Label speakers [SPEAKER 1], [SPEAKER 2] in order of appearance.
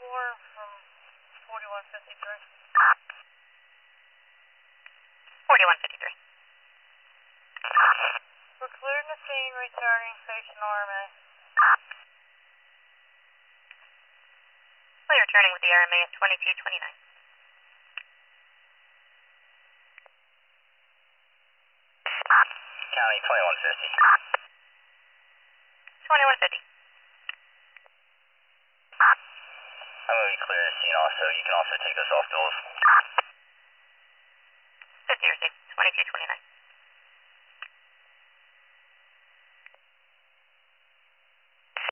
[SPEAKER 1] from 4153.
[SPEAKER 2] 4153.
[SPEAKER 1] We're clearing the scene, returning station RMA.
[SPEAKER 2] We're returning with the RMA at 2229.
[SPEAKER 3] County 2150.
[SPEAKER 2] 2150.
[SPEAKER 3] I'm going to be clearing the scene also. You can also take us off those.
[SPEAKER 2] 50 or 2229.